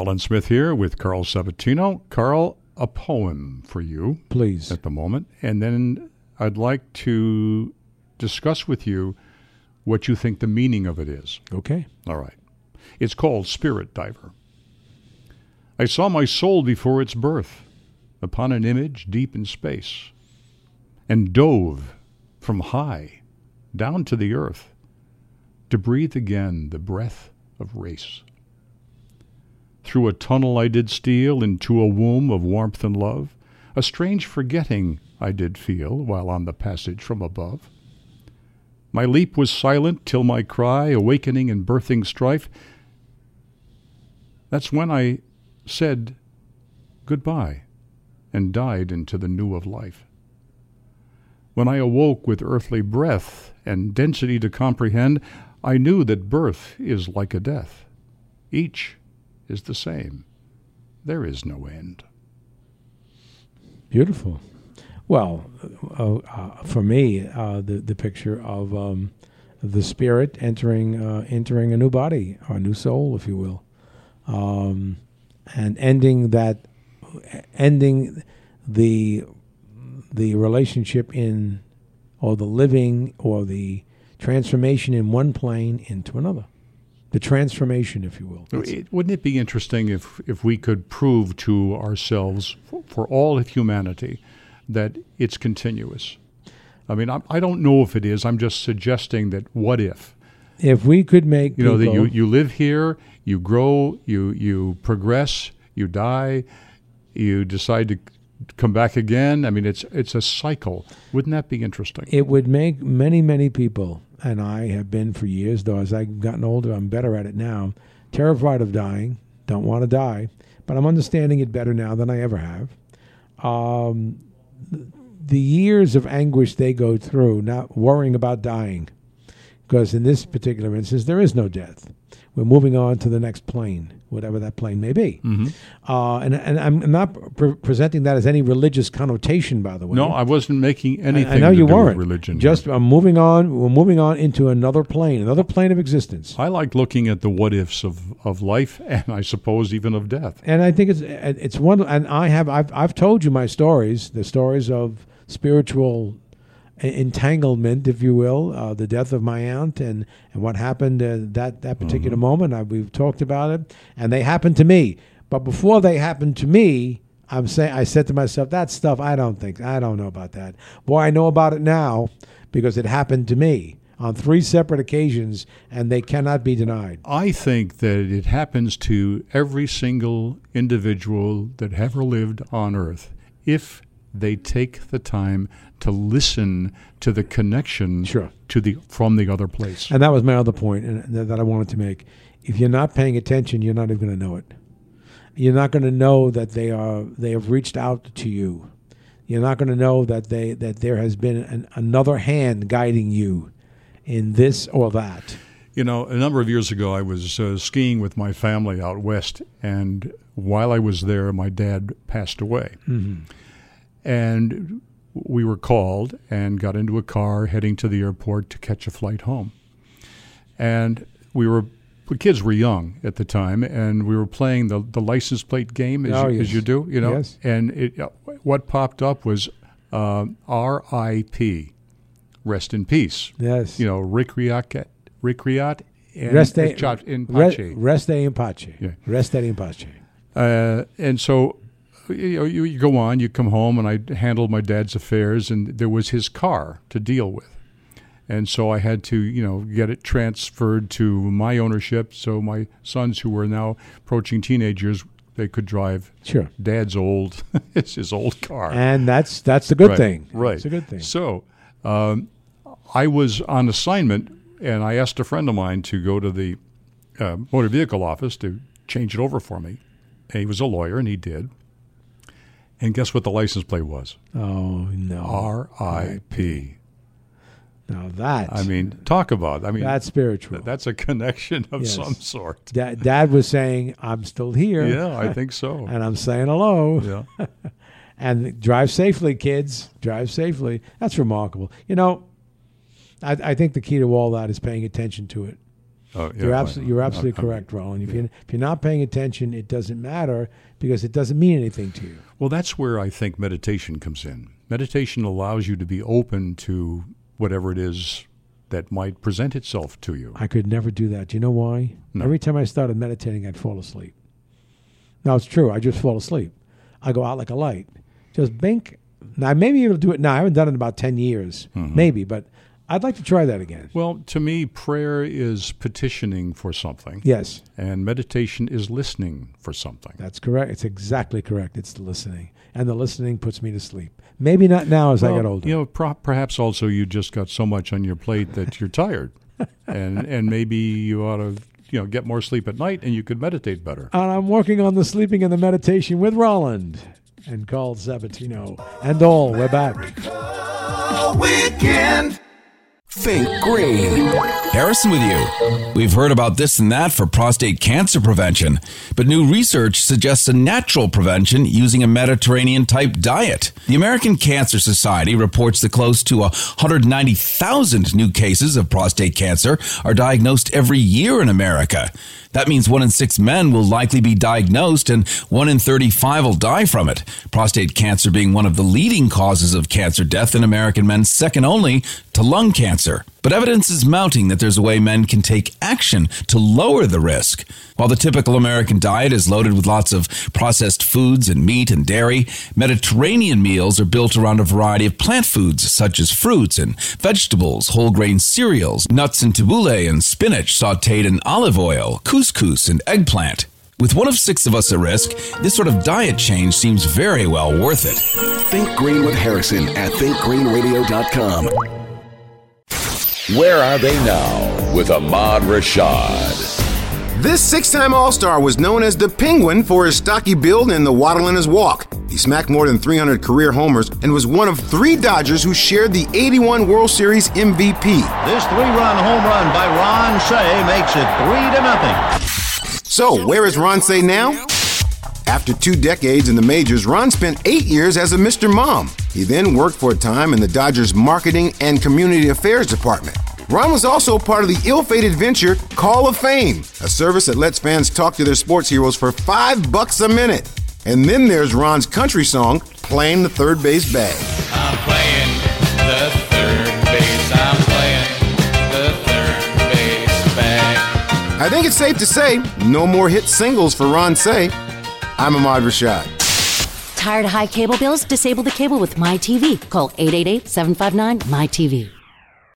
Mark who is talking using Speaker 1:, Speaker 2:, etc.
Speaker 1: Carl Smith here with Carl Sabatino. Carl, a poem for you.
Speaker 2: Please.
Speaker 1: At the moment. And then I'd like to discuss with you what you think the meaning of it is.
Speaker 2: Okay.
Speaker 1: All right. It's called Spirit Diver. I saw my soul before its birth upon an image deep in space, and dove from high down to the earth to breathe again the breath of race. Through a tunnel I did steal into a womb of warmth and love, a strange forgetting I did feel while on the passage from above. My leap was silent till my cry, awakening and birthing strife. That's when I said goodbye and died into the new of life. When I awoke with earthly breath and density to comprehend, I knew that birth is like a death. Each is the same. There is no end.
Speaker 2: Beautiful. Well, for me, the picture of the spirit entering a new body, or a new soul, if you will, and ending the relationship in, or the living, or the transformation in one plane into another. The transformation, if you will.
Speaker 1: Wouldn't it be interesting if we could prove to ourselves, for all of humanity, that it's continuous? I mean, I don't know if it is. I'm just suggesting that what if?
Speaker 2: If we could make
Speaker 1: that you live here, you grow, you progress, you die, you decide to come back again. I mean, it's a cycle. Wouldn't that be interesting?
Speaker 2: It would make many people, and I have been for years, though as I've gotten older, I'm better at it now, terrified of dying, don't want to die, but I'm understanding it better now than I ever have. The years of anguish they go through, not worrying about dying, because in this particular instance, there is no death. We're moving on to the next plane, whatever that plane may be.
Speaker 1: Mm-hmm.
Speaker 2: And I'm not presenting that as any religious connotation, by the way.
Speaker 1: No, I wasn't making anything
Speaker 2: I know
Speaker 1: to
Speaker 2: you
Speaker 1: do
Speaker 2: weren't.
Speaker 1: with religion.
Speaker 2: Just we're moving on into another plane of existence.
Speaker 1: I like looking at the what ifs of life, and I suppose even of death.
Speaker 2: And I think it's one. And I've told you my stories, the stories of spiritual entanglement, if you will, the death of my aunt and what happened that particular moment. We've talked about it, and they happened to me. But before they happened to me, I said to myself, that stuff, I don't know about that. Boy, I know about it now because it happened to me on 3 separate occasions, and they cannot be denied.
Speaker 1: I think that it happens to every single individual that ever lived on Earth if they take the time to listen to the connection from the other place.
Speaker 2: And that was my other point that I wanted to make. If you're not paying attention, you're not even going to know it. You're not going to know that they have reached out to you. You're not going to know that there has been another hand guiding you in this or that.
Speaker 1: You know, a number of years ago, I was skiing with my family out west, and while I was there, my dad passed away.
Speaker 2: Mm-hmm.
Speaker 1: And we were called and got into a car heading to the airport to catch a flight home. And the kids were young at the time, and we were playing the license plate game as you do, you know.
Speaker 2: Yes.
Speaker 1: And what popped up was R.I.P. Rest in peace.
Speaker 2: Yes.
Speaker 1: You know, Requiat and
Speaker 2: Reste
Speaker 1: in Pace.
Speaker 2: Reste in Pace.
Speaker 1: Yeah.
Speaker 2: Reste in Pace.
Speaker 1: And so you go on, you come home, and I handled my dad's affairs, and there was his car to deal with. And so I had to, get it transferred to my ownership so my sons, who were now approaching teenagers, they could drive.
Speaker 2: Sure.
Speaker 1: Dad's old, it's his old car.
Speaker 2: And that's the good thing.
Speaker 1: Right.
Speaker 2: It's a good thing.
Speaker 1: So I was on assignment, and I asked a friend of mine to go to the motor vehicle office to change it over for me. And he was a lawyer, and he did. And guess what the license plate was?
Speaker 2: Oh, no.
Speaker 1: R.I.P.
Speaker 2: Now that.
Speaker 1: Talk about.
Speaker 2: That's spiritual.
Speaker 1: That's a connection of some sort.
Speaker 2: Dad was saying, I'm still here.
Speaker 1: Yeah, I think so.
Speaker 2: And I'm saying hello.
Speaker 1: Yeah.
Speaker 2: And drive safely, kids. Drive safely. That's remarkable. I think the key to all that is paying attention to it. You're absolutely correct, Roland. If you're not paying attention, it doesn't matter because it doesn't mean anything to you.
Speaker 1: Well, that's where I think meditation comes in. Meditation allows you to be open to whatever it is that might present itself to you.
Speaker 2: I could never do that. Do you know why?
Speaker 1: No.
Speaker 2: Every time I started meditating, I'd fall asleep. Now, it's true. I just fall asleep. I go out like a light. Just blink. Now, I may be able to do it now. I haven't done it in about 10 years. Maybe, but I'd like to try that again.
Speaker 1: Well, to me, prayer is petitioning for something.
Speaker 2: Yes.
Speaker 1: And meditation is listening for something.
Speaker 2: That's correct. It's exactly correct. It's the listening. And the listening puts me to sleep. Maybe not now as I get older.
Speaker 1: You know, perhaps also you just got so much on your plate that you're tired. and maybe you ought to get more sleep at night and you could meditate better.
Speaker 2: And I'm working on the sleeping and the meditation with Roland and Carl Sabatino. And all, we're back.
Speaker 3: Weekend.
Speaker 4: Think Green. Harrison with you. We've heard about this and that for prostate cancer prevention, but new research suggests a natural prevention using a Mediterranean-type diet. The American Cancer Society reports that close to 190,000 new cases of prostate cancer are diagnosed every year in America. That means 1 in 6 men will likely be diagnosed and 1 in 35 will die from it. Prostate cancer being one of the leading causes of cancer death in American men, second only to lung cancer. But evidence is mounting that there's a way men can take action to lower the risk. While the typical American diet is loaded with lots of processed foods and meat and dairy, Mediterranean meals are built around a variety of plant foods such as fruits and vegetables, whole grain cereals, nuts and tabbouleh and spinach sautéed in olive oil, couscous and eggplant. With 1 of 6 of us at risk, this sort of diet change seems very well worth it.
Speaker 3: Think Green with Harrison at thinkgreenradio.com. Where are they now with Ahmad Rashad?
Speaker 5: This 6-time All-Star was known as the Penguin for his stocky build and the waddle in his walk. He smacked more than 300 career homers and was one of 3 Dodgers who shared the 81 World Series MVP.
Speaker 6: This 3-run home run by Ron Cey makes it 3-0.
Speaker 5: So, where is Ron Cey now? After 2 decades in the majors, Ron spent 8 years as a Mr. Mom. He then worked for a time in the Dodgers marketing and community affairs department. Ron was also part of the ill-fated venture Call of Fame, a service that lets fans talk to their sports heroes for $5 a minute. And then there's Ron's country song, Playing the Third Base Bag.
Speaker 7: I'm playing the third base. I'm playing the third base bag.
Speaker 5: I think it's safe to say, no more hit singles for Ron Cey. I'm Ahmad Rashad.
Speaker 8: Tired of high cable bills? Disable the cable with MyTV. Call 888-759-MyTV.